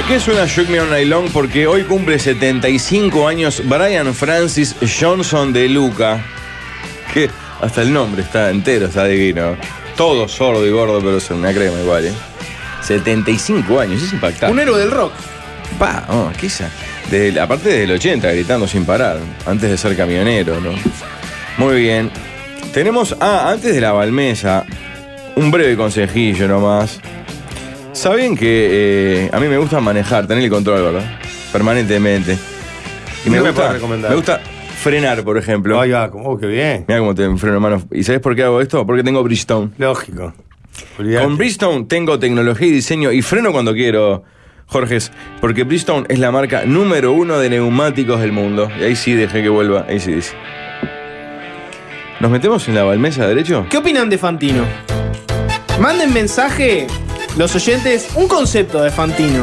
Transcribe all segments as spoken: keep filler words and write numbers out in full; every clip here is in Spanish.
qué suena Shook Me All Night Long? Porque hoy cumple setenta y cinco años Brian Francis Johnson de Luca. Que hasta el nombre está entero, está divino. Todo sordo y gordo, pero es una crema igual, ¿eh? setenta y cinco años, es impactante. Un héroe del rock. Pa, oh, ¿qué es? De, aparte del ochenta, gritando sin parar, antes de ser camionero, ¿no? Muy bien. Tenemos, ah, antes de la Balmesa, un breve consejillo nomás. Saben que eh, a mí me gusta manejar, tener el control, ¿verdad? Permanentemente. Y me, ¿Qué me gusta, puedes recomendar? me gusta frenar, por ejemplo. Ay, va, oh, qué bien. Mira cómo te freno, hermano. ¿Y sabes por qué hago esto? Porque tengo Bridgestone. Lógico. Olvidate. Con Bridgestone tengo tecnología y diseño y freno cuando quiero, Jorge. Porque Bridgestone es la marca número uno de neumáticos del mundo. Y ahí sí dejé que vuelva. Ahí sí dice. ¿Nos metemos en la Balmesa derecho? ¿Qué opinan de Fantino? Manden mensaje, los oyentes, un concepto de Fantino.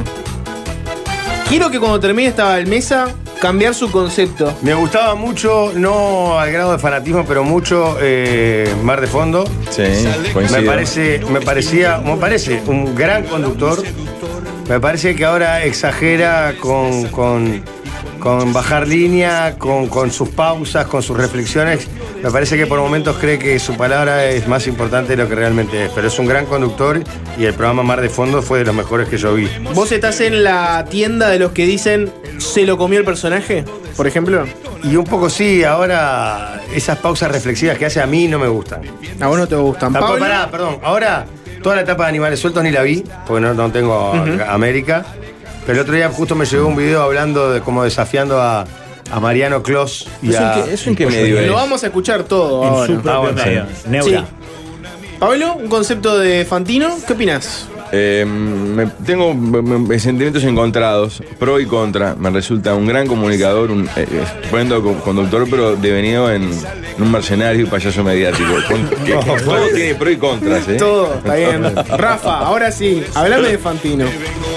Quiero que cuando termine esta Balmesa, cambiar su concepto. Me gustaba mucho, no al grado de fanatismo, pero mucho eh, Mar de Fondo. Sí, Me coincido. parece, me parecía, me parece un gran conductor. Me parece que ahora exagera con, con, con bajar línea, con, con sus pausas, con sus reflexiones. Me parece que por momentos cree que su palabra es más importante de lo que realmente es. Pero es un gran conductor y el programa Mar de Fondo fue de los mejores que yo vi. ¿Vos estás en la tienda de los que dicen se lo comió el personaje, por ejemplo? Y un poco sí, ahora esas pausas reflexivas que hace a mí no me gustan. A vos no te gustan. Tampoco, ¿Pablo? pará, perdón. Ahora, toda la etapa de Animales Sueltos ni la vi, porque no, no tengo Uh-huh. América. Pero el otro día justo me llegó un video hablando de como desafiando a, a Mariano Clos y ¿Eso en a... qué, eso en qué medio es? Lo vamos a escuchar todo En ahora. su propio Ah, bueno, medio. sí. Neura. Sí. Pablo, un concepto de Fantino, ¿qué opinás? Eh, me- tengo me- me- sentimientos encontrados, pro y contra. Me resulta un gran comunicador, un eh, estupendo co- conductor, pero devenido en, en un mercenario y payaso mediático. Con- que- que todo tiene pro y contras, ¿eh? Todo, está bien. Rafa, ahora sí, hablame de Fantino.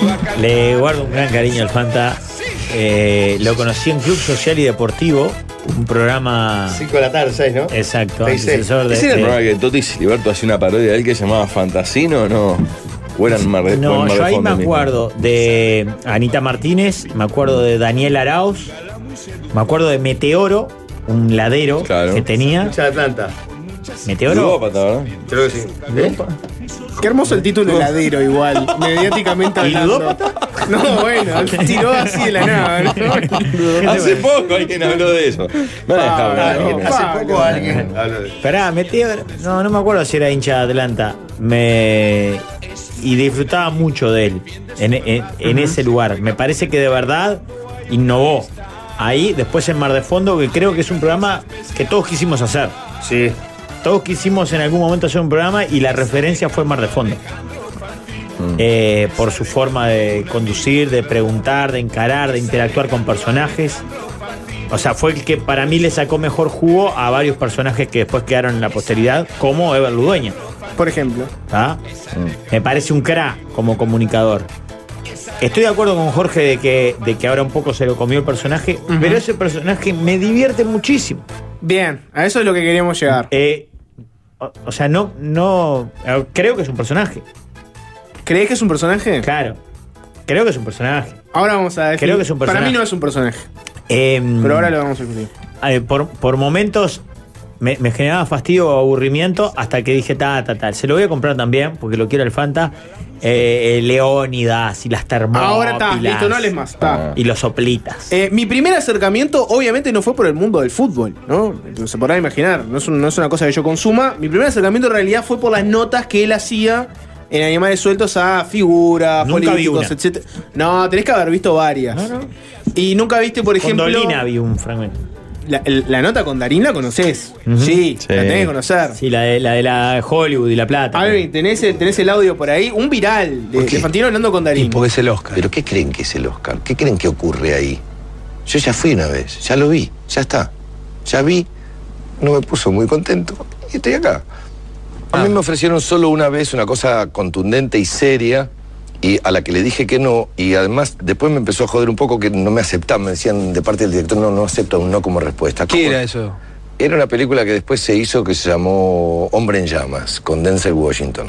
Le guardo un gran cariño al Fanta. Eh, lo conocí en Club Social y Deportivo, un programa cinco de la tarde, seis, ¿no? exacto, seis, seis. antecesor de, ¿Ese era el de- programa que Toti Siliberto hacía una parodia de él que se llamaba Fantasino o no? ¿O eran Mar de, o No, en Mar yo de ahí Fondo me mismo? acuerdo de Anita Martínez, me acuerdo de Daniel Arauz, me acuerdo de Meteoro, un ladero Claro. que tenía. Hincha de Atlanta. Meteoro. Ludópata, ¿verdad? Creo que sí. Qué hermoso el título heladero igual, mediáticamente ¿Y hablando. ludópata? No, bueno, tiró así de la nada, ¿no? Hace poco alguien habló de eso. Me ha dejado hablar, Pablo, alguien. Hace Pablo. poco alguien habló de eso. Esperá, Meteoro. No, no me acuerdo si era hincha de Atlanta. Me. Y disfrutaba mucho de él en, en- en ese lugar. Me parece que de verdad innovó. Ahí, después en Mar de Fondo, que creo que es un programa que todos quisimos hacer. Sí. Todos quisimos en algún momento hacer un programa y la referencia fue Mar de Fondo. Eh, por su forma de conducir, de preguntar, de encarar, de interactuar con personajes. O sea, fue el que para mí le sacó mejor jugo a varios personajes que después quedaron en la posteridad, como Ever Ludueña. Por ejemplo. ¿Ah? Me parece un crack como comunicador. Estoy de acuerdo con Jorge de que, de que ahora un poco se lo comió el personaje, Ujú. pero ese personaje me divierte muchísimo. Bien, a eso es lo que queríamos llegar. Eh, o, o sea, no, no. eh, Creo que es un personaje. ¿Crees que es un personaje? Claro. Creo que es un personaje. Ahora vamos a definir. Creo que es un Para personaje. mí no es un personaje, Eh, pero ahora lo vamos a discutir. eh, por, por momentos me, me generaba fastidio o aburrimiento hasta que dije, ta, ta, tal. Se lo voy a comprar también porque lo quiero el Fanta. Eh, eh, Leónidas y las termópilas. Ahora está, listo, no hables más. Está. Y los soplitas. Eh, mi primer acercamiento, obviamente, no fue por el mundo del fútbol, ¿no? Se podrá imaginar, no es, un- no es una cosa que yo consuma. Mi primer acercamiento en realidad fue por las notas que él hacía en Animales Sueltos a figuras, Nunca vi políticos, una. etcétera. No, tenés que haber visto varias. No, no. Y nunca viste, por Con ejemplo. Dolina vi un fragmento. La, el- la nota con Darín la conoces. Ujú. Sí, Sí. la tenés que conocer. Sí, la de la, de la Hollywood y La Plata. Alvin, ¿tenés el, tenés el audio por ahí? Un viral de, ¿Por qué? de Fantino hablando con Darín. Porque es el Oscar. ¿Pero qué creen que es el Oscar? ¿Qué creen que ocurre ahí? Yo ya fui una vez, ya lo vi, ya está. Ya vi, no me puso muy contento y estoy acá. A mí me ofrecieron solo una vez una cosa contundente y seria y a la que le dije que no, y además después me empezó a joder un poco que no me aceptaban, me decían de parte del director, no, no acepto un no como respuesta. ¿Qué ¿Cómo? era eso? Era una película que después se hizo que se llamó Hombre en Llamas, con Denzel Washington.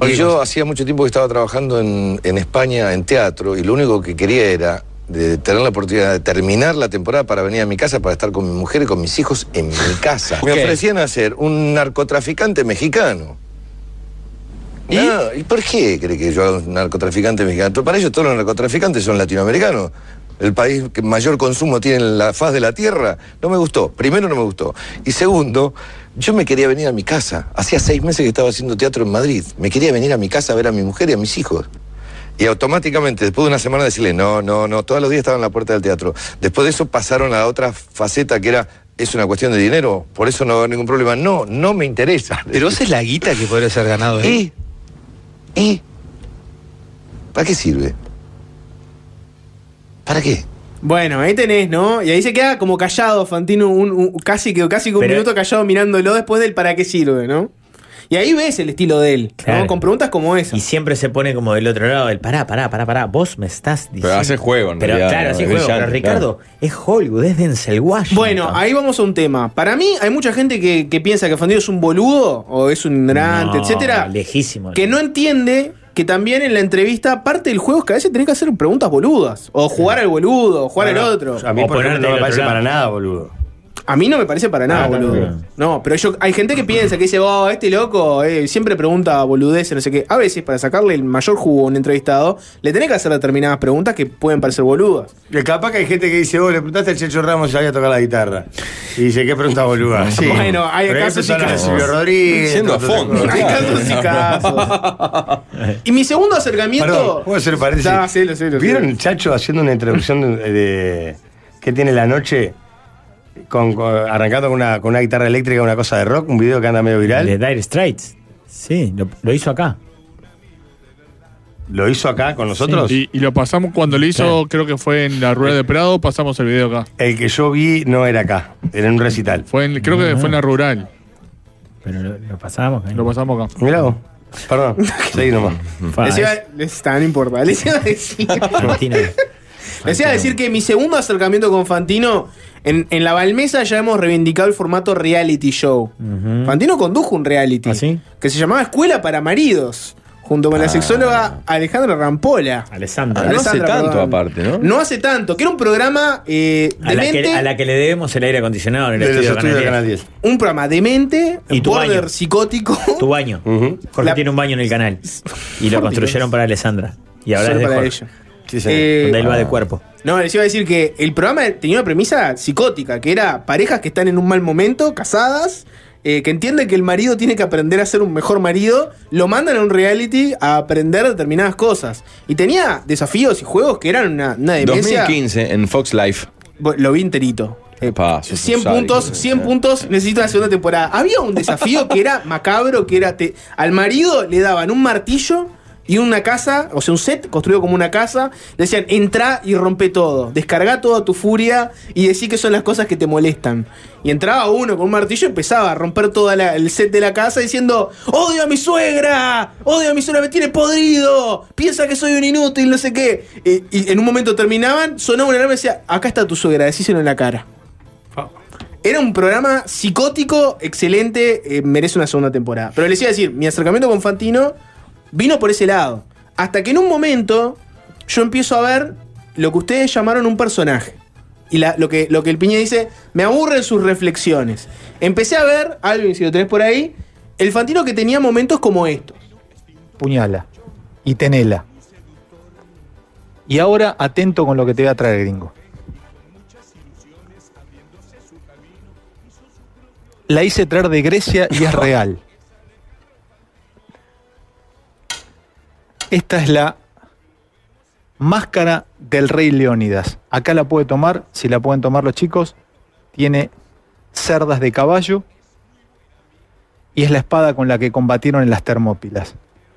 Y yo hacía mucho tiempo que estaba trabajando en, en España en teatro y lo único que quería era de tener la oportunidad de terminar la temporada para venir a mi casa, para estar con mi mujer y con mis hijos en mi casa. Me ofrecían hacer un narcotraficante mexicano. ¿Y? No, ¿y por qué cree que yo hago un narcotraficante mexicano? Para ellos todos los narcotraficantes son latinoamericanos. El país que mayor consumo tiene en la faz de la tierra. No me gustó. Primero, no me gustó. Y segundo, yo me quería venir a mi casa. Hacía seis meses que estaba haciendo teatro en Madrid. Me quería venir a mi casa a ver a mi mujer y a mis hijos. Y automáticamente, después de una semana, decirle, no, no, no, todos los días estaba en la puerta del teatro. Después de eso pasaron a la otra faceta que era, es una cuestión de dinero, por eso no va a haber ningún problema. No, no me interesa. Pero esa es la guita que podría ser ganado ahí. ¿Y? ¿Y? ¿Para qué sirve? ¿Para qué? Bueno, ahí tenés, ¿no? Y ahí se queda como callado Fantino, un, un, casi que casi que un Pero- minuto callado mirándolo después del para qué sirve, ¿no? Y ahí ves el estilo de él, ¿no? Claro. Con preguntas como esa. Y siempre se pone como del otro lado, el pará, pará, pará, pará, vos me estás diciendo. Pero hace juego, en Pero realidad, claro, ¿no? hace Es juego. brillante, Pero Ricardo, es Hollywood, es Denzel Washington. Bueno, ahí vamos a un tema. Para mí hay mucha gente que, que piensa que Fantino es un boludo o es un ignorante, No, etcétera, lejísimo. que no entiende que también en la entrevista parte del juego es que a veces tenés que hacer preguntas boludas o jugar al boludo o jugar No, al no, otro. A mí, O por ejemplo, ponerte no del me parece otro para lado. nada, boludo. A mí no me parece para nada, Ah, boludo. no, No, pero yo, hay gente que piensa, que dice, oh, este loco eh, siempre pregunta boludeces, no sé qué. A veces, para sacarle el mayor jugo a un entrevistado, le tenés que hacer determinadas preguntas que pueden parecer boludas. Y capaz que hay gente que dice, oh, le preguntaste al Checho Ramos si sabía tocar la guitarra. Y dice, ¿qué pregunta boluda? Sí. Bueno, hay Pero casos eso y son los de casos. Silvio Rodríguez. Siendo a otras fondo, cosas. Hay Claro. casos y casos. Y mi segundo acercamiento. Perdón, ¿puedo hacer paréntesis? Ah, sí, lo sé, lo sé. ¿Vieron el Chacho haciendo una introducción de, de- que tiene la noche? Con, con- arrancando con una, con una guitarra eléctrica, una cosa de rock, un video que anda medio viral. De Dire Straits. Sí, lo, lo hizo acá. ¿Lo hizo acá con nosotros? Y, y lo pasamos cuando lo hizo, Claro. creo que fue en la Rueda de Prado, pasamos el video acá. El que yo vi no era acá, era en un recital. Fue en- creo que fue en la rural. Pero lo, lo pasamos. ¿eh? Lo pasamos acá. Mirá vos. Perdón, seguí nomás. Fa, Les es- iba, les, está, no importa. Les iba a decir. Fantino. Les iba a decir que mi segundo acercamiento con Fantino, en, en la Balmesa ya hemos reivindicado el formato reality show. Ujú. Fantino condujo un reality ¿Ah, sí? que se llamaba Escuela para Maridos, junto con la sexóloga Alejandra Rampola. Alessandra. Ah, no hace Alessandra, tanto, perdón. aparte, ¿no? No hace tanto, que era un programa eh, A la, demente, que, a la que le debemos el aire acondicionado en el De los estudio de estudios de Canal Canal diez. diez. un programa demente, Y tu border baño. psicótico. Tu baño. Ujú. Jorge La- tiene un baño en el canal. Y lo Por construyeron Dios. para Alessandra. Y ahora Solo es de para Jorge. ella. Sí, señor. Eh, Donde él va de cuerpo. No, les iba a decir que el programa tenía una premisa psicótica, que era parejas que están en un mal momento, casadas, eh, que entienden que el marido tiene que aprender a ser un mejor marido, lo mandan a un reality a aprender determinadas cosas. Y tenía desafíos y juegos que eran una, una demencia. dos mil quince en Fox Life. Bueno, lo vi enterito. Eh, Epa, sos un cien sádico, puntos, eh. cien puntos, necesito una segunda temporada. Había un desafío que era macabro, que era te- al marido le daban un martillo y una casa, o sea, un set construido como una casa. Le decían, entra y rompe todo, descarga toda tu furia y decí que son las cosas que te molestan. Y entraba uno con un martillo y empezaba a romper todo el set de la casa diciendo, odio a mi suegra, odio a mi suegra, me tiene podrido, piensa que soy un inútil, no sé qué. Eh, y en un momento terminaban, sonaba una alarma y decía, acá está tu suegra, decíselo en la cara. Era un programa psicótico, excelente, eh, merece una segunda temporada. Pero les iba a decir, mi acercamiento con Fantino vino por ese lado. Hasta que en un momento yo empiezo a ver lo que ustedes llamaron un personaje. Y la- lo, que, lo que el Piña dice, me aburren sus reflexiones. Empecé a ver, Alvin, si lo tenés por ahí, el Fantino que tenía momentos como estos. Puñala y tenela. Y ahora atento con lo que te voy a traer, gringo. La hice traer de Grecia y es real. Esta es la máscara del rey Leónidas. Acá la puede tomar, si la pueden tomar los chicos. Tiene cerdas de caballo y es la espada con la que combatieron en las Termópilas.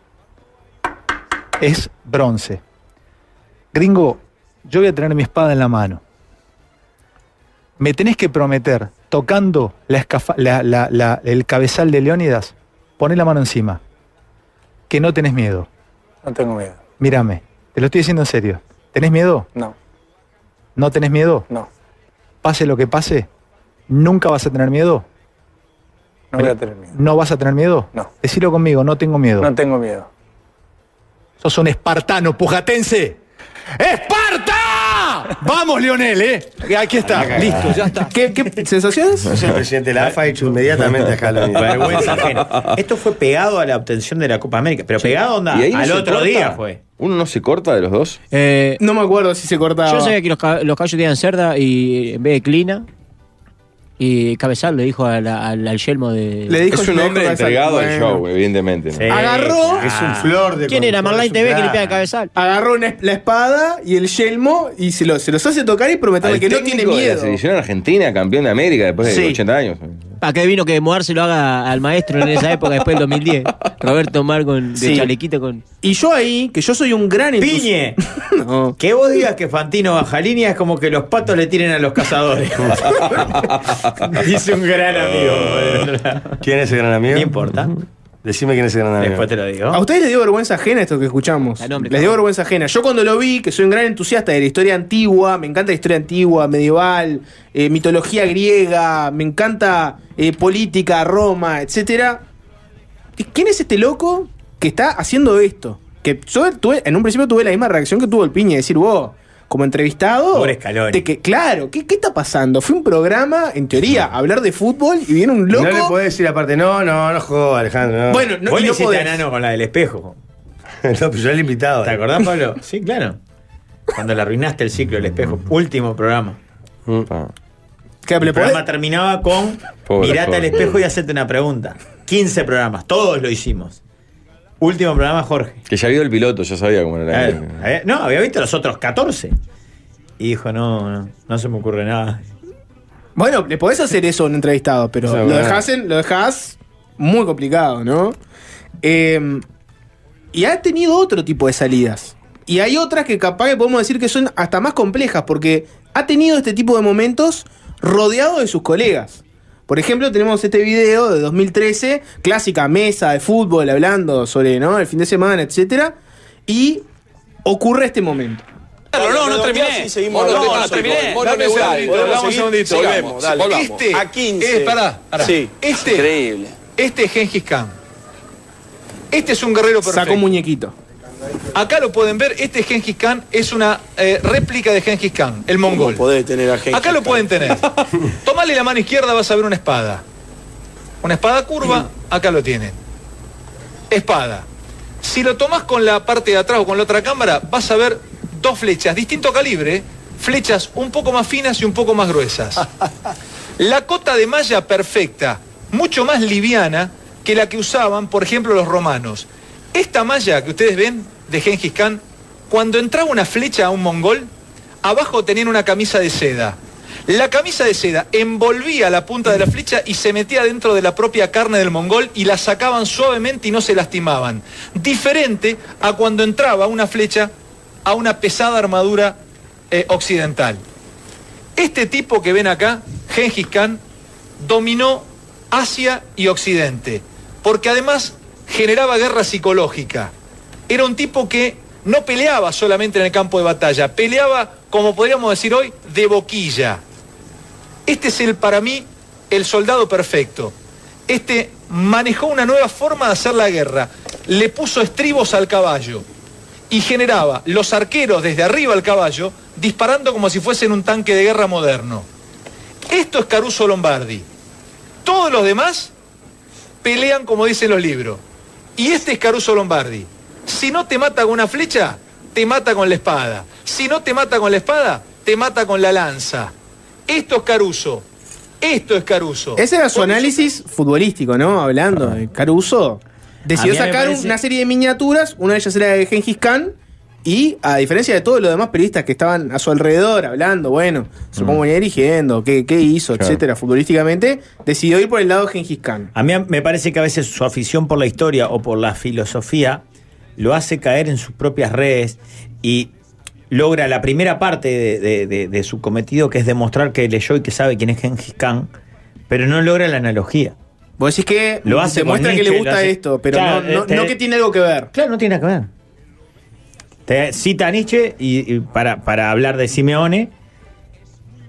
Es bronce. Gringo, yo voy a tener mi espada en la mano. Me tenés que prometer, tocando la escafa- la- la- la- el cabezal de Leónidas, poné la mano encima, que no tenés miedo. No tengo miedo. Mírame, te lo estoy diciendo en serio. ¿Tenés miedo? No, ¿No tenés miedo? no. Pase lo que pase, ¿nunca vas a tener miedo? No voy a tener miedo. ¿No vas a tener miedo? No. Decilo conmigo, no tengo miedo. No tengo miedo. Sos un espartano pujatense. ¡Esparta! Vamos, Lionel, ¿eh? Aquí está, listo, ya está. ¿Qué, qué sensaciones? No sé, el presidente de la A F A ha hecho inmediatamente a Scaloni. Vergüenza ajena. Esto fue pegado a la obtención de la Copa América, pero Sí. pegado onda, ¿Y ahí no al se otro corta? día fue. ¿Uno no se corta de los dos? Eh, No me acuerdo si se cortaba. yo sabía que los, ca- los caballos tenían cerda y en vez de clina. Y Cabezal le dijo a la- al, al yelmo de. Le dijo Es un le hombre dijo entregado al Bueno. show, evidentemente. ¿no? Sí. Agarró. Es un flor de ¿Quién era? conductor, Marlene es un T V que crack. limpia de Cabezal. Agarró una es- la espada y el yelmo y se, lo, se los hace tocar y prometerle Al que no tiene técnico de la miedo. selección argentina, campeón de América después de Sí. ochenta años. ¿Para qué vino que Moar se lo haga al maestro en esa época, después del dos mil diez? Roberto Mar con, de Sí. chalequito con. Y yo ahí, que yo soy un gran entusi- Piñe, No. que vos digas que Fantino baja línea es como que los patos le tiren a los cazadores. Dice un gran amigo. ¿Quién es ese gran amigo? No importa. Decime quién es ese gran amigo. Después te lo digo. ¿A ustedes les dio vergüenza ajena esto que escuchamos? A nombre, Les dio cabrón. vergüenza ajena. Yo cuando lo vi, que soy un gran entusiasta de la historia antigua, me encanta la historia antigua, medieval, eh, mitología griega, me encanta eh, política, Roma, etcétera. ¿Quién es este loco que está haciendo esto? Que yo tuve, en un principio tuve la misma reacción que tuvo el Piña, decir, vos, como entrevistado. Pobre Scaloni. te que, claro, ¿qué, ¿qué está pasando? Fue un programa, en teoría, a hablar de fútbol y viene un loco. No le podés decir aparte, no, no, no jodas, Alejandro. No. Bueno, no, Vos y le no hiciste podés. enano con la del espejo. no, pero yo el invitado. ¿Te acordás, Pablo? Sí, claro. Cuando le arruinaste el ciclo del espejo. Último programa. Ah. Que El le podés- programa terminaba con Pobre, mirate pobre. al espejo y hacete una pregunta. quince programas, todos lo hicimos. Último programa, Jorge. Que ya vio el piloto, ya sabía cómo era. Eh, eh, no, había visto los otros catorce. Y dijo, no, no, no se me ocurre nada. Bueno, le podés hacer eso a un entrevistado, pero Eso es lo verdad. dejás, en- lo dejás muy complicado, ¿no? Eh, y ha tenido otro tipo de salidas. Y hay otras que capaz que podemos decir que son hasta más complejas, porque ha tenido este tipo de momentos rodeado de sus colegas. Por ejemplo, tenemos este video de dos mil trece, clásica mesa de fútbol, hablando sobre, ¿no?, el fin de semana, etcétera. Y ocurre este momento. No, no terminé. No, no terminé. Dame un segundito, dame un segundito. Volvemos, dale. Este, A quince. eh, pará, pará. Sí. Este, Increíble. este es Gengis Khan. Este es un guerrero perfecto. Sacó un muñequito. Acá lo pueden ver, este es Gengis Khan, es una eh, réplica de Gengis Khan, el mongol. Podés tener a Gengis Acá lo Khan. pueden tener. Tomale la mano izquierda, vas a ver una espada. Una espada curva, acá lo tienen. Espada. Si lo tomás con la parte de atrás o con la otra cámara, vas a ver dos flechas, distinto calibre, flechas un poco más finas y un poco más gruesas. La cota de malla perfecta, mucho más liviana que la que usaban, por ejemplo, los romanos. Esta malla que ustedes ven de Gengis Khan, cuando entraba una flecha a un mongol, abajo tenían una camisa de seda. La camisa de seda envolvía la punta de la flecha y se metía dentro de la propia carne del mongol y la sacaban suavemente y no se lastimaban. Diferente a cuando entraba una flecha a una pesada armadura eh, occidental. Este tipo que ven acá, Gengis Khan, dominó Asia y Occidente, porque además generaba guerra psicológica. Era un tipo que no peleaba solamente en el campo de batalla, peleaba, como podríamos decir hoy, de boquilla. Este es el, para mí, el soldado perfecto. Este manejó una nueva forma de hacer la guerra, le puso estribos al caballo y generaba los arqueros desde arriba al caballo disparando como si fuesen un tanque de guerra moderno. Esto es Caruso Lombardi. Todos los demás pelean como dicen los libros. Y este es Caruso Lombardi. Si no te mata con una flecha, te mata con la espada. Si no te mata con la espada, te mata con la lanza. Esto es Caruso. Esto es Caruso. Ese era su análisis futbolístico, ¿no? Hablando de Caruso. Decidió A mí me sacar parece- una serie de miniaturas, una de ellas era de Gengis Khan, y a diferencia de todos los demás periodistas que estaban a su alrededor hablando, bueno, se cómo venía dirigiendo, qué, qué hizo, Claro. etcétera, futbolísticamente, decidió ir por el lado de Gengis Khan. A mí me parece que a veces su afición por la historia o por la filosofía lo hace caer en sus propias redes y logra la primera parte de, de- de- de su cometido, que es demostrar que leyó y que sabe quién es Gengis Khan, pero no logra la analogía. Vos decís que Lo hace demuestra con que le Nietzsche, gusta lo hace- esto, pero Claro, no, no- este- no que tiene algo que ver. Claro, no tiene nada que ver. Te cita a Nietzsche y, y para, para hablar de Simeone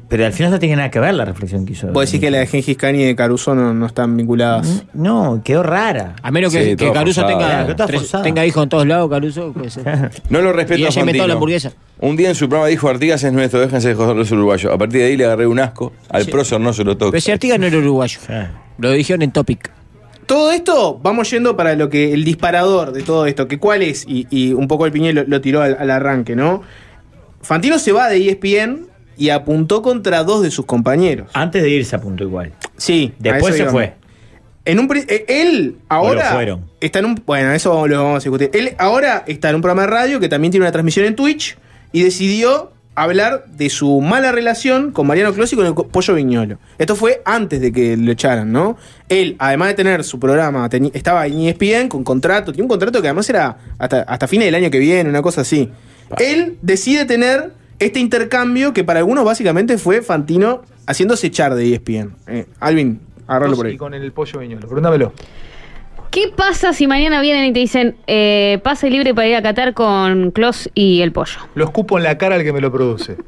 Pero al final no tiene nada que ver la reflexión que hizo. ¿Vos decís que la de Gengis Khan y de Caruso no, no están vinculadas? No, quedó rara. A menos que, Sí, que todo Caruso forzado. tenga, Claro, todo tres- forzado. tenga hijos en todos lados, Caruso. Puede ser. No lo respeto Y a ella inventó Fantino. la hamburguesa. Un día en su programa dijo: Artigas es nuestro, déjense de joder los uruguayos. A partir de ahí le agarré un asco. Al Sí. prócer no se lo toca. Pero si Artigas no era uruguayo. Lo dijeron en Topic. Todo esto, vamos yendo para lo que el disparador de todo esto, que cuál es, y, y un poco el Piñé lo, lo tiró al, al arranque, ¿no? Fantino se va de E S P N y apuntó contra dos de sus compañeros. Antes de irse apuntó igual. Sí. a Después eso se íbamos. fue. En un, pri- eh, él ahora O lo fueron. está en un, bueno, eso lo vamos a discutir. Él ahora está en un programa de radio que también tiene una transmisión en Twitch y decidió hablar de su mala relación con Mariano Clos y con el co- Pollo Viñolo. Esto fue antes de que lo echaran, ¿no? Él, además de tener su programa, teni- estaba en E S P N con contrato, tiene un contrato que además era hasta, hasta fines del año que viene, una cosa así. Él decide tener este intercambio que para algunos básicamente fue Fantino haciéndose echar de E S P N. Eh, Alvin, agárralo por ahí. Y con el pollo viñolo. Pregúntamelo. ¿Qué pasa si mañana vienen y te dicen eh, pase libre para ir a Qatar con Clos y el pollo? Lo escupo en la cara al que me lo produce.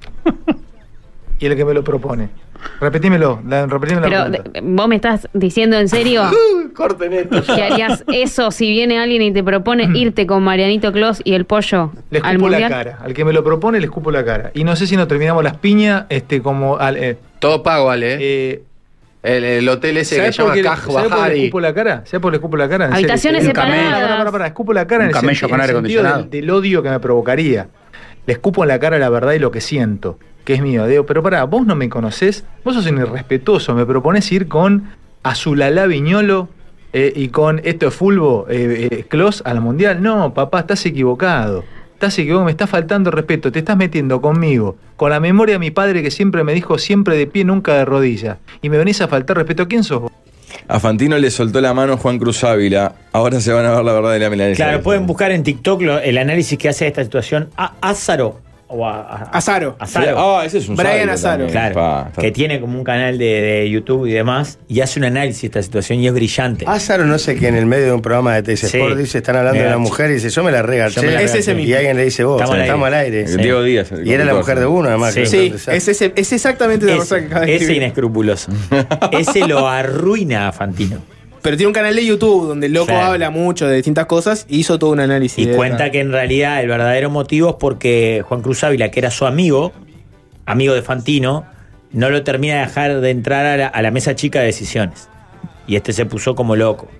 Y el que me lo propone. Repetímelo, la, repetime la Pero pregunta. de- vos me estás diciendo en serio Corten esto. que harías eso si viene alguien y te propone irte con Marianito Clos y el pollo Le al escupo la mundial. cara. Al que me lo propone le escupo la cara. Y no sé si nos terminamos las piñas, este, como al, eh, Todo pago, Ale. eh, El, el hotel ese que ¿sabés se por llama qué- Kaj ¿sabés por qué le Bajari. escupo la cara? ¿Sabés por qué le escupo la cara? En Habitaciones serio. separadas. Pará, pará, pará, escupo la cara Un en el, camello senti- con en el aire sentido del, acondicionado. del odio que me provocaría. Le escupo en la cara la verdad y lo que siento, que es mío. Digo, pero pará, vos no me conocés, vos sos un irrespetuoso, me propones ir con Azulalá Viñolo eh, y con esto de Fulbo, eh, eh, Clos al Mundial. No, papá, estás equivocado. Estás equivocado, me está faltando respeto, te estás metiendo conmigo, con la memoria de mi padre que siempre me dijo siempre de pie, nunca de rodillas. Y me venís a faltar respeto. ¿Quién sos vos? A Fantino le soltó la mano Juan Cruz Ávila. Ahora se van a ver la verdad de la milanesa. Claro, pueden buscar en TikTok lo- el análisis que hace de esta situación a Azaro. O a, a- Azaro. Azaro. Ah, ese es un Brian sabio Azaro. también. Claro, Pa, está- que tiene como un canal de, de YouTube y demás, y hace un análisis de esta situación y es brillante. Azaro no sé que en el medio de un programa de T S Sí. Sport dice, están hablando de Mira, una mujer y dice, yo me la regalché. Yo me la Es ese y mismo. alguien le dice, vos, Estamos estamos, al al aire. aire. El Diego Díaz. el Y era la conductor. mujer de uno, además. Sí. que Sí, entonces- es, ese- es exactamente la cosa que acaba de Ese escribir. inescrupuloso. Ese lo arruina a Fantino. Pero tiene un canal de YouTube donde el loco Claro. habla mucho de distintas cosas y hizo todo un análisis. Y de cuenta esa. que en realidad el verdadero motivo es porque Juan Cruz Ávila, que era su amigo, amigo de Fantino, no lo termina de dejar de entrar a la, a la mesa chica de decisiones. Y este se puso como loco.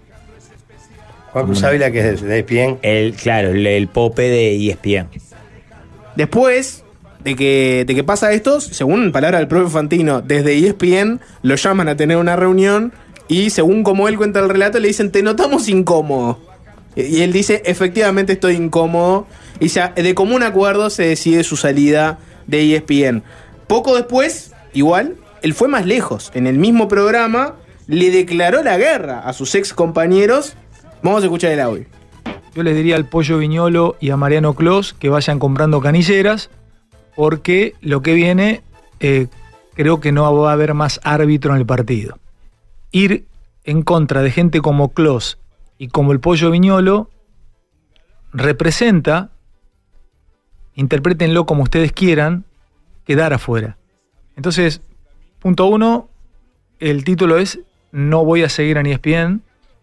Juan Cruz Ávila, que es de E S P N. El, claro, el, el pope de E S P N. Después de que, de que pasa esto, según palabras del propio Fantino, desde E S P N lo llaman a tener una reunión y según como él cuenta el relato, le dicen, te notamos incómodo. Y y él dice, efectivamente estoy incómodo. Y ya de común acuerdo se decide su salida de E S P N. Poco después, igual, él fue más lejos. En el mismo programa le declaró la guerra a sus ex compañeros. Vamos a escuchar el audio. Yo les diría al Pollo Viñolo y a Mariano Clos que vayan comprando canilleras, porque lo que viene, eh, creo que no va a haber más árbitro en el partido. Ir en contra de gente como Clos y como el Pollo Viñolo representa, interprétenlo como ustedes quieran, quedar afuera. Entonces, punto uno, el título es No voy a seguir en E S P N.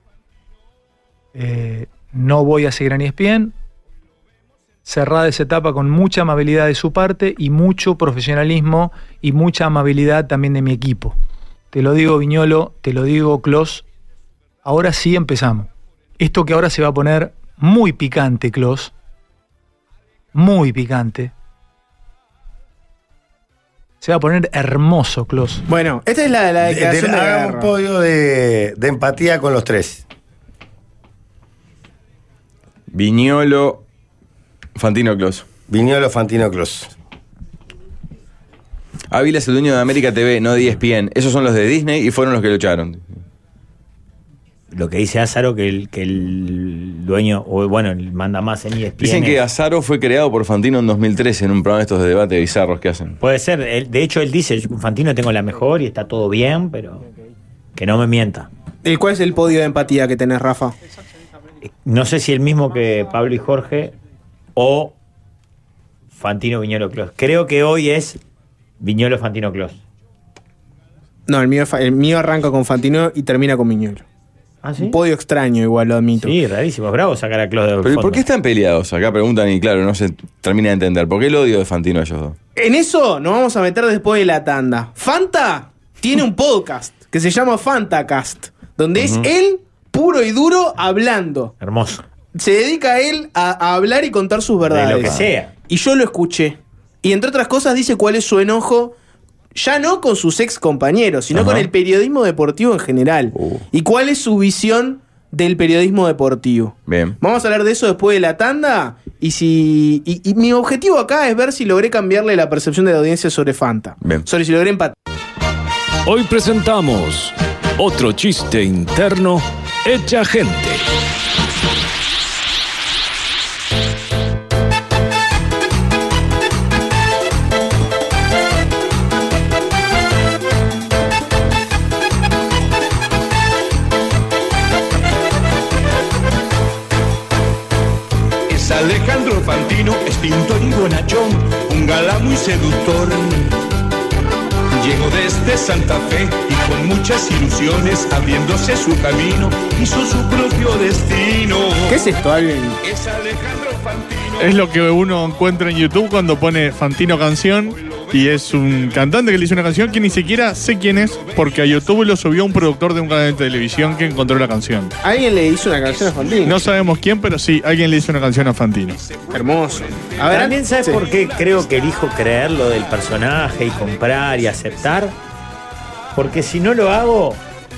Eh, no voy a seguir en E S P N. Cerrada esa etapa con mucha amabilidad de su parte y mucho profesionalismo y mucha amabilidad también de mi equipo. Te lo digo, Viñolo, te lo digo, Clos. Ahora sí empezamos. Esto que ahora se va a poner muy picante, Clos. Muy picante. Se va a poner hermoso, Clos. Bueno, esta es la, la De- de- declaración de, hagamos guerra. un podio de, de empatía con los tres. Viñolo, Fantino Clos. Viñolo, Fantino, Clos. Ávila es el dueño de América T V, no de E S P N. Esos son los de Disney y fueron los que lo echaron. Lo que dice Azaro, que el, que el dueño, o bueno, el manda más en E S P N. Dicen que es- Azaro fue creado por Fantino en dos mil trece en un programa de estos de debate bizarros que hacen. Puede ser, él- de hecho él dice, yo con Fantino tengo la mejor y está todo bien, pero que no me mienta. ¿Y cuál es el podio de empatía que tenés, Rafa? No sé si el mismo que Pablo y Jorge o Fantino Viñolo Clos. Creo que hoy es Viñolo, Fantino, Clos. No, el mío, el mío arranca con Fantino y termina con Viñolo. ¿Ah, sí? Un podio extraño, igual, lo admito. Sí, rarísimo. Es bravo sacar a Clos del Pero fondo. ¿por qué están peleados? Acá preguntan y claro, no se termina de entender. ¿Por qué el odio de Fantino a ellos dos? En eso nos vamos a meter después de la tanda. Fanta tiene un podcast que se llama Fantacast, donde es él puro y duro hablando. Hermoso. Se dedica a él a, a hablar y contar sus verdades. De lo que sea. Y yo lo escuché. Y entre otras cosas dice cuál es su enojo, ya no con sus ex compañeros, sino Ajá. con el periodismo deportivo en general. Uh. Y cuál es su visión del periodismo deportivo. Bien. Vamos a hablar de eso después de la tanda. Y si y, y mi objetivo acá es ver si logré cambiarle la percepción de la audiencia sobre Fanta. Bien. Sobre si logré empatar. Hoy presentamos otro chiste interno hecha gente. Es Alejandro Fantino, es pintor y bonachón, un galán muy seductor. Llegó desde Santa Fe y con muchas ilusiones, abriéndose su camino, hizo su propio destino. ¿Qué es esto, Alvin? Es Alejandro Fantino. Es lo que uno encuentra en YouTube cuando pone Fantino canción y es un cantante que le hizo una canción que ni siquiera sé quién es porque a YouTube lo subió un productor de un canal de televisión que encontró la canción. Alguien le hizo una canción a Fantino. No sabemos quién, pero sí, alguien le hizo una canción a Fantino. Hermoso. A ver, También sabes sí. por qué creo que elijo creer lo del personaje y comprar y aceptar. Porque si no lo hago,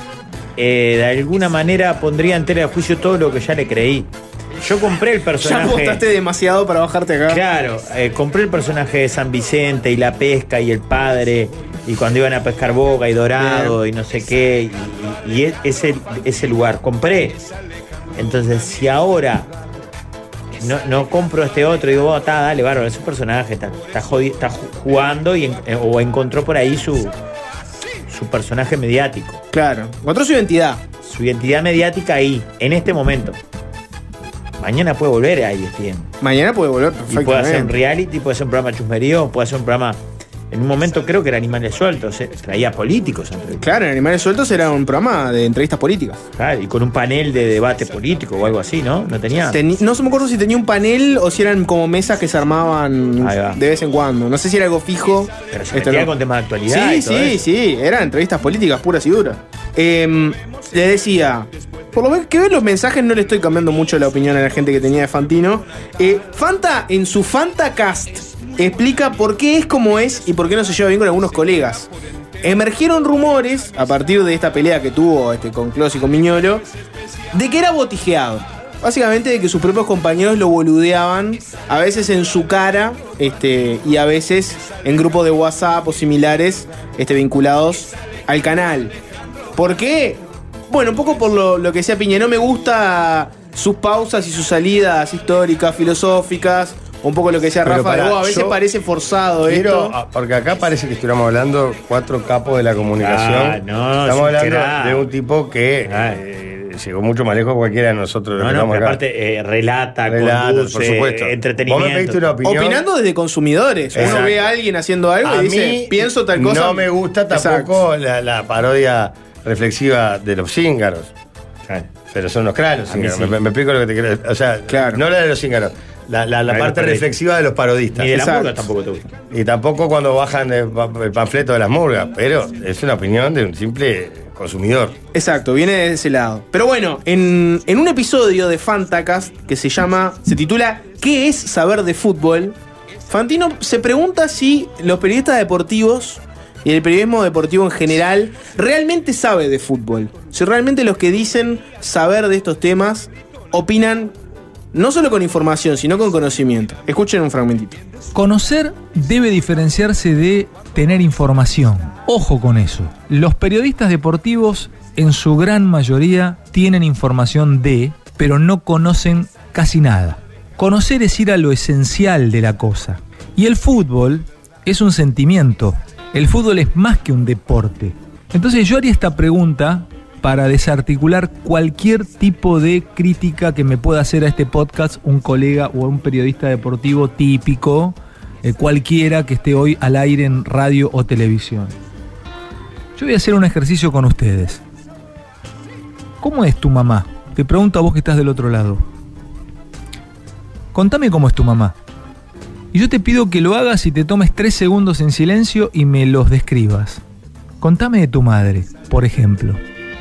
eh, de alguna manera pondría en tela de juicio todo lo que ya le creí. Yo compré el Ya personaje. apostaste demasiado para bajarte acá. Claro, eh, compré el personaje de San Vicente y la pesca y el padre y cuando iban a pescar boga y dorado y no sé qué y, y- y ese, ese lugar compré. Entonces si ahora no, no compro este otro y digo, oh, está, dale, bárbaro, ese personaje está, está, jodi- está ju- jugando y en- eh, o encontró por ahí su, su personaje mediático. Claro. Encontró su identidad. Su identidad mediática ahí, en este momento. Mañana puede volver a E S P N. Mañana puede volver Y perfectamente. puede hacer un reality, puede hacer un programa de chusmerío, puede hacer un programa. En un momento creo que era Animales Sueltos, eh, traía políticos. entre- Claro, en Animales Sueltos era un programa de entrevistas políticas. Claro, y con un panel de debate político o algo así, ¿no? No tenía. Teni- no se me acuerdo si tenía un panel o si eran como mesas que se armaban Ahí va. de vez en cuando. No sé si era algo fijo. Pero se Esto metía no. con temas de actualidad. Sí, y todo sí, eso. sí. Eran entrevistas políticas puras y duras. Eh, le decía, por lo que ven los mensajes, no le estoy cambiando mucho la opinión a la gente que tenía de Fantino. Eh, Fanta, en su Fantacast, explica por qué es como es y por qué no se lleva bien con algunos colegas. Emergieron rumores, a partir de esta pelea que tuvo este, con Clos y con Viñolo, de que era botijeado. Básicamente de que sus propios compañeros lo boludeaban, a veces en su cara, este, y a veces en grupos de WhatsApp o similares, este, vinculados al canal. ¿Por qué? Bueno, un poco por lo, lo que decía Piña, no me gusta sus pausas y sus salidas históricas, filosóficas, un poco lo que decía Pero Rafa, pará, de, "Oh, a veces yo parece forzado Quiero, esto". ah, porque acá parece que estuviéramos hablando cuatro capos de la comunicación. Ah, no, es Estamos un hablando crack. de un tipo que eh, llegó mucho más lejos que cualquiera de nosotros. los No, que no, estamos pero acá. aparte eh, relata, Relata, conduce, por supuesto. entretenimiento. Vos me pediste una opinión. Opinando desde consumidores. Uno Exacto. ve a alguien haciendo algo A y dice, mí pienso tal cosa. No me gusta tampoco la, la parodia reflexiva de los cíngaros. Pero son los cracks los A mí cíngaros. sí. Me, me explico lo que te quiero decir. O sea, no la de los cíngaros. La, la, la La de los parte parodistas. reflexiva de los parodistas. Ni de la Exacto. murga tampoco te gusta. Y tampoco cuando bajan el, el panfleto de las murgas. Pero es una opinión de un simple consumidor. Exacto, viene de ese lado. Pero bueno, en, en un episodio de Fantacast que se llama, se titula ¿Qué es saber de fútbol? Fantino se pregunta si los periodistas deportivos y el periodismo deportivo en general realmente sabe de fútbol. Si realmente los que dicen saber de estos temas opinan no solo con información, sino con conocimiento. Escuchen un fragmentito. Conocer debe diferenciarse de tener información. Ojo con eso. Los periodistas deportivos, en su gran mayoría, tienen información de, pero no conocen casi nada. Conocer es ir a lo esencial de la cosa. Y el fútbol es un sentimiento. El fútbol es más que un deporte. Entonces yo haría esta pregunta para desarticular cualquier tipo de crítica que me pueda hacer a este podcast un colega o un periodista deportivo típico eh, cualquiera que esté hoy al aire en radio o televisión. Yo voy a hacer un ejercicio con ustedes. ¿Cómo es tu mamá? Te pregunto a vos que estás del otro lado. Contame cómo es tu mamá. Y yo te pido que lo hagas y te tomes tres segundos en silencio y me los describas. Contame de tu madre, por ejemplo.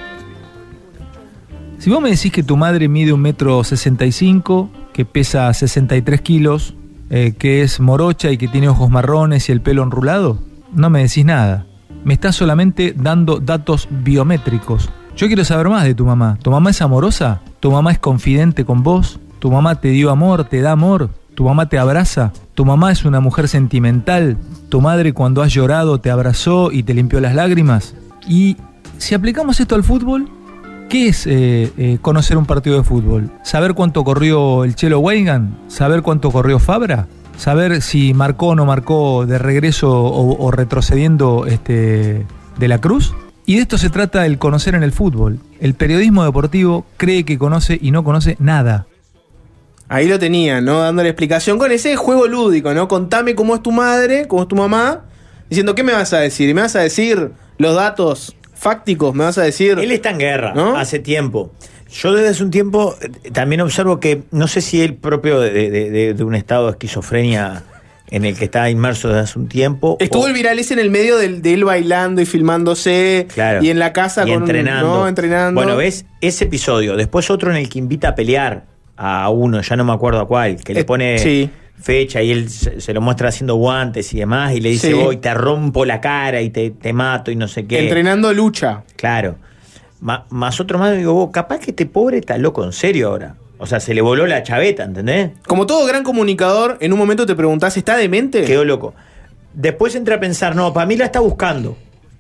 Si vos me decís que tu madre mide un metro sesenta y cinco, que pesa sesenta y tres kilos, eh, que es morocha y que tiene ojos marrones y el pelo enrulado, no me decís nada. Me estás solamente dando datos biométricos. Yo quiero saber más de tu mamá. ¿Tu mamá es amorosa? ¿Tu mamá es confidente con vos? ¿Tu mamá te dio amor, te da amor? ¿Tu mamá te abraza? ¿Tu mamá es una mujer sentimental? ¿Tu madre cuando has llorado te abrazó y te limpió las lágrimas? Y si aplicamos esto al fútbol, ¿qué es eh, eh, conocer un partido de fútbol? ¿Saber cuánto corrió el Chelo Weigand? ¿Saber cuánto corrió Fabra? ¿Saber si marcó o no marcó de regreso o, o retrocediendo este, de la Cruz? Y de esto se trata el conocer en el fútbol. El periodismo deportivo cree que conoce y no conoce nada. Ahí lo tenía, ¿no? Dándole explicación con ese juego lúdico, ¿no? Contame cómo es tu madre, cómo es tu mamá, diciendo, ¿qué me vas a decir? ¿Y me vas a decir los datos fácticos? ¿Me vas a decir...? Él está en guerra, ¿no? Hace tiempo. Yo desde hace un tiempo eh, también observo que, no sé si él propio de, de, de, de un estado de esquizofrenia en el que está inmerso desde hace un tiempo. Estuvo o, el viral ese en el medio de, de él bailando y filmándose, claro, y en la casa y con entrenando. Un, ¿no? entrenando. Bueno, ¿ves? Ese episodio. Después otro en el que invita a pelear a uno, ya no me acuerdo a cuál, que le pone sí. fecha y él se, se lo muestra haciendo guantes y demás, y le dice, Sí. voy, te rompo la cara y te, te mato y no sé qué. Entrenando lucha. Claro. Ma, más otro más, digo, vos, capaz que este pobre está loco en serio ahora. O sea, se le voló la chaveta, ¿entendés? Como todo gran comunicador, en un momento te preguntás, ¿está demente? Quedó loco. Después entra a pensar, no, para mí la está buscando.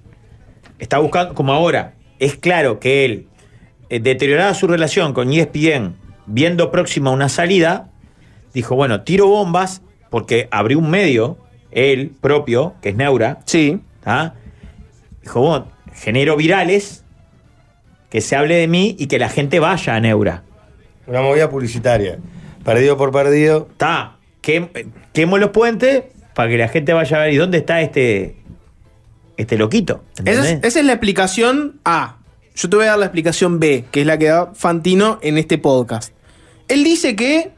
Está buscando, como ahora. Es claro que él, eh, deteriorada su relación con E S P N, viendo próxima una salida, dijo, bueno, tiro bombas, porque abrió un medio, él propio, que es Neura. Sí. ¿Ah? Dijo, bueno, genero virales, que se hable de mí y que la gente vaya a Neura. Una movida publicitaria. Perdido por perdido. Está. Quemo los puentes para que la gente vaya a ver. ¿Y dónde está este este loquito? Esa es, esa es la explicación A. Yo te voy a dar la explicación B, que es la que da Fantino en este podcast. Él dice que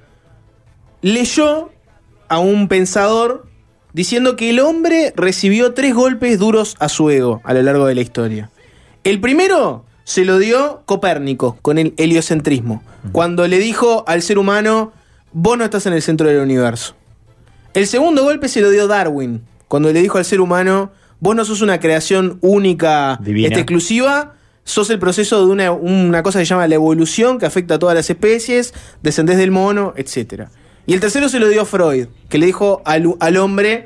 leyó a un pensador diciendo que el hombre recibió tres golpes duros a su ego a lo largo de la historia. El primero se lo dio Copérnico con el heliocentrismo, cuando le dijo al ser humano, vos no estás en el centro del universo. El segundo golpe se lo dio Darwin, cuando le dijo al ser humano, vos no sos una creación única, este, exclusiva, sos el proceso de una, una cosa que se llama la evolución, que afecta a todas las especies, descendés del mono, etcétera. Y el tercero se lo dio Freud, que le dijo al, al hombre,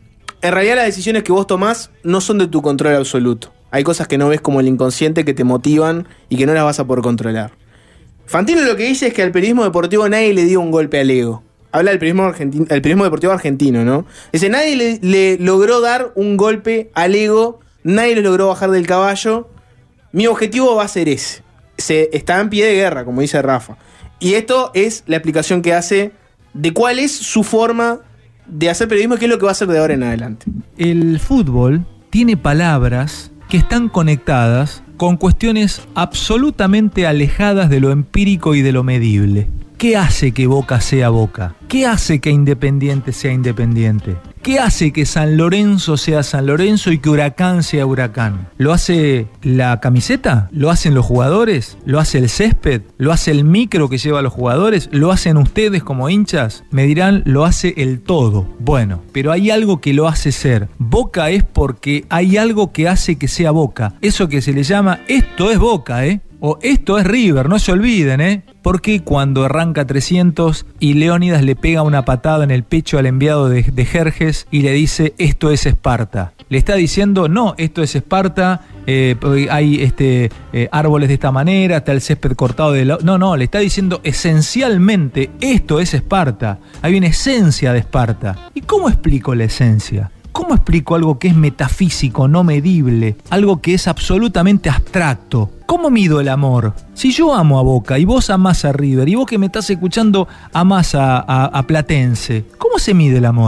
en realidad las decisiones que vos tomás no son de tu control absoluto. Hay cosas que no ves como el inconsciente que te motivan y que no las vas a poder controlar. Fantino lo que dice es que al periodismo deportivo nadie le dio un golpe al ego. Habla del periodismo, argentino, el periodismo deportivo argentino, ¿no? Dice, nadie le, le logró dar un golpe al ego, nadie le logró bajar del caballo. Mi objetivo va a ser ese. Se está en pie de guerra, como dice Rafa. Y esto es la explicación que hace de cuál es su forma de hacer periodismo y qué es lo que va a hacer de ahora en adelante. El fútbol tiene palabras que están conectadas con cuestiones absolutamente alejadas de lo empírico y de lo medible. ¿Qué hace que Boca sea Boca? ¿Qué hace que Independiente sea Independiente? ¿Qué hace que San Lorenzo sea San Lorenzo y que Huracán sea Huracán? ¿Lo hace la camiseta? ¿Lo hacen los jugadores? ¿Lo hace el césped? ¿Lo hace el micro que lleva a los jugadores? ¿Lo hacen ustedes como hinchas? Me dirán, lo hace el todo. Bueno, pero hay algo que lo hace ser. Boca es porque hay algo que hace que sea Boca. Eso que se le llama, esto es Boca, ¿eh? O esto es River, no se olviden, ¿eh? Porque cuando arranca trescientos y Leónidas le pega una patada en el pecho al enviado de, de Jerjes y le dice, esto es Esparta? Le está diciendo, no, esto es Esparta, eh, hay este, eh, árboles de esta manera, está el césped cortado de la... No, no, le está diciendo esencialmente, esto es Esparta. Hay una esencia de Esparta. ¿Y cómo explico la esencia? ¿Cómo explico algo que es metafísico, no medible? Algo que es absolutamente abstracto. ¿Cómo mido el amor? Si yo amo a Boca y vos amás a River y vos que me estás escuchando amás a, a, a Platense, ¿cómo se mide el amor?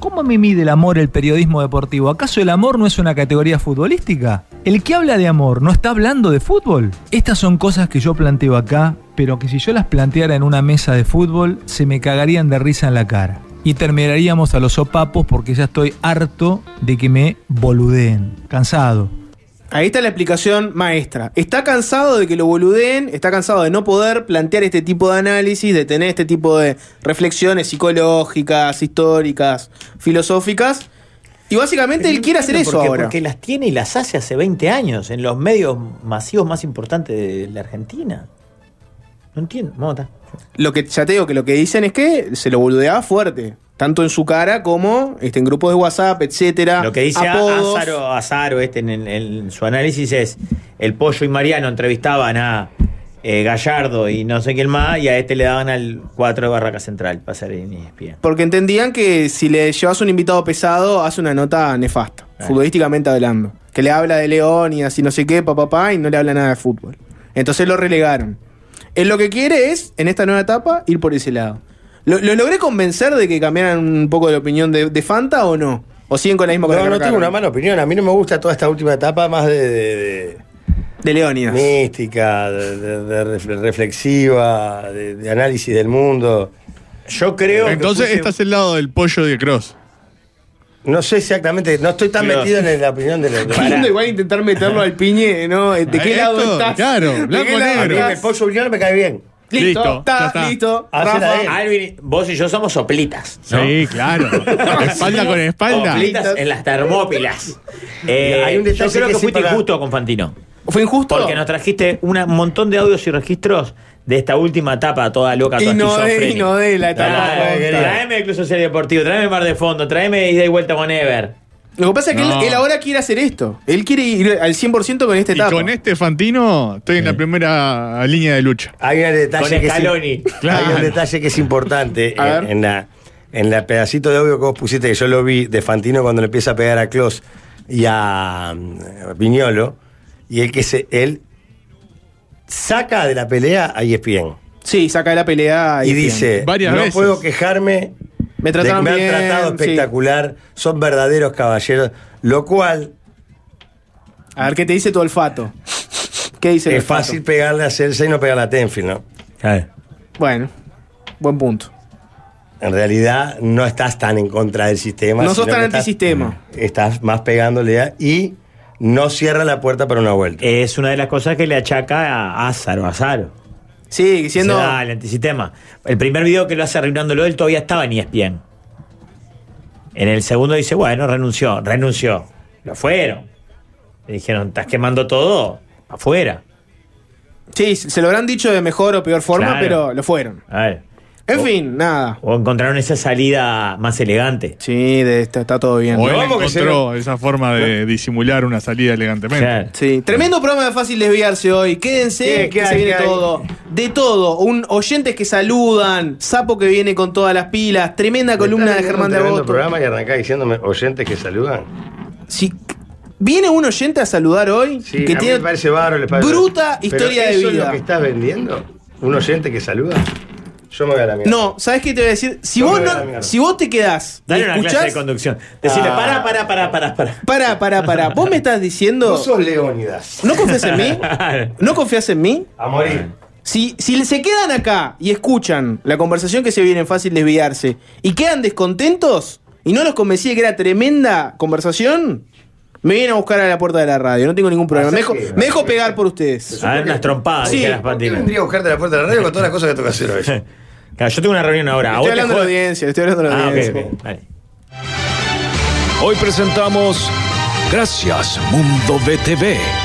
¿Cómo me mide el amor el periodismo deportivo? ¿Acaso el amor no es una categoría futbolística? ¿El que habla de amor no está hablando de fútbol? Estas son cosas que yo planteo acá, pero que si yo las planteara en una mesa de fútbol, se me cagarían de risa en la cara. Y terminaríamos a los sopapos porque ya estoy harto de que me boludeen. Cansado. Ahí está la explicación maestra. Está cansado de que lo boludeen, está cansado de no poder plantear este tipo de análisis, de tener este tipo de reflexiones psicológicas, históricas, filosóficas. Y básicamente él quiere hacer eso porque, ahora. Porque las tiene y las hace hace veinte años en los medios masivos más importantes de la Argentina. No entiendo. Mota. Lo que ya te digo que lo que dicen es que se lo boludeaba fuerte. Tanto en su cara como este, en grupos de WhatsApp, etcétera. Lo que dice apodos. Azaro, Azaro este en, en, en su análisis es: el Pollo y Mariano entrevistaban a eh, Gallardo y no sé quién más, y a este le daban al cuatro de Barraca Central para ser en E S P N. Porque entendían que si le llevas un invitado pesado, hace una nota nefasta, Ay. futbolísticamente hablando. Que le habla de León y así no sé qué, papá, papá, y no le habla nada de fútbol. Entonces lo relegaron. Él lo que quiere es, en esta nueva etapa, ir por ese lado. ¿Lo, lo logré convencer de que cambiaran un poco de opinión de, de Fanta o no? ¿O siguen con la misma cosa? No, que no arrancaron? tengo una mala opinión. A mí no me gusta toda esta última etapa más de... de, de... de Leónidas. Mística, de, de, de ref- reflexiva, de, de análisis del mundo. Yo creo Entonces que... estás del lado del pollo de Cross. No sé exactamente, no estoy tan Claro. metido en la opinión de los... Lindo igual intentar meterlo al piñe, ¿no? ¿De qué Esto, lado estás? claro, ¿De blanco qué o lado negro. estás? El pollo Uriol me cae bien. Listo, Listo, está, ya está. listo. Hacela Rafa. él. Alvin, vos y yo somos soplitas, ¿no? Sí, claro. Espalda con espalda. Soplitas en las termópilas. Eh, Hay un detalle yo creo que que sí fuiste para- injusto con Fantino. ¿Fue injusto? Porque nos trajiste una- un montón de audios y registros de esta última etapa toda loca, Y toda no de, y esquizofrénica. no de la etapa. Traeme, tonta. traeme Incluso Serie Deportivo, traeme Mar de Fondo, traeme Ida y Vuelta con Ever. Lo que pasa es que No. él, él ahora quiere hacer esto. Él quiere ir al cien por ciento con esta Y etapa. con este Fantino estoy en la primera línea de lucha. Hay un detalle, Con que es, Scaloni. Claro. hay un detalle que es importante A en, ver. en la en la pedacito de audio que vos pusiste, que yo lo vi de Fantino cuando le empieza a pegar a Klos y a mm, Viñolo, y el que se, él saca de la pelea a E S P N. Sí, saca de la pelea. Y dice, Varias no veces. puedo quejarme, Me de que trataron me han bien, tratado sí. espectacular, son verdaderos caballeros, lo cual A ver qué te dice tu olfato. ¿Qué dice el es olfato? fácil pegarle a Celsa y no pegarle a Tenfield, ¿no? Bueno, buen punto. En realidad no estás tan en contra del sistema. No sos sino tan que estás- antisistema. Estás más pegándole a, y no cierra la puerta para una vuelta. Es una de las cosas que le achaca a Azaro, a Azaro. Sí, siendo. Se da el antisistema. El primer video que lo hace arruinándolo él todavía estaba en E S P N. En el segundo dice, bueno, renunció, renunció. Lo fueron. Le dijeron, estás quemando todo, afuera. Sí, se lo habrán dicho de mejor o peor forma, Claro. pero lo fueron. A ver. En fin, nada. O encontraron esa salida más elegante. Sí, de esto está todo bien. O él vamos que se encontró esa forma de disimular una salida elegantemente. Claro. Sí, tremendo programa de Fácil Desviarse hoy. Quédense, ¿Qué- qué que se hay, viene qué hay? todo. De todo. Un oyentes que saludan. Sapo que viene con todas las pilas. Tremenda columna de Germán de Tremendo Agosto. programa y arrancá diciéndome oyentes que saludan. Sí. Viene un oyente a saludar hoy Sí, que a mí tiene me parece bárbaro. les parece- bruta Pero historia de ¿eso es vida. lo que estás vendiendo? ¿Un oyente que saluda? Yo me voy a la mierda. No, ¿sabes qué te voy a decir? Si Yo vos, me voy a la no, mierda. si vos te quedás y Dale una clase de escuchás. conducción. Decirle, Ah. pará, pará, pará, pará, pará. Pará, pará, pará. Vos me estás diciendo. Vos sos Leónidas. ¿No confías en mí? ¿No confías en mí? A morir. Si, si se quedan acá y escuchan la conversación que se viene en Fácil Desviarse y quedan descontentos y no los convencí de que era tremenda conversación, me vienen a buscar a la puerta de la radio. No tengo ningún problema. Me dejo, me dejo pegar por ustedes. A ver, unas trompadas, Sí. dijeras, ¿Por qué Fantino. vendría a buscarte a la puerta de la radio con todas las cosas que tengo que hacer hoy? Claro, yo tengo una reunión ahora. ¿A Estoy vos te hablando de la jode? audiencia, estoy hablando de la Ah, ok, audiencia. ok. Vale. Hoy presentamos Gracias Mundo B T V.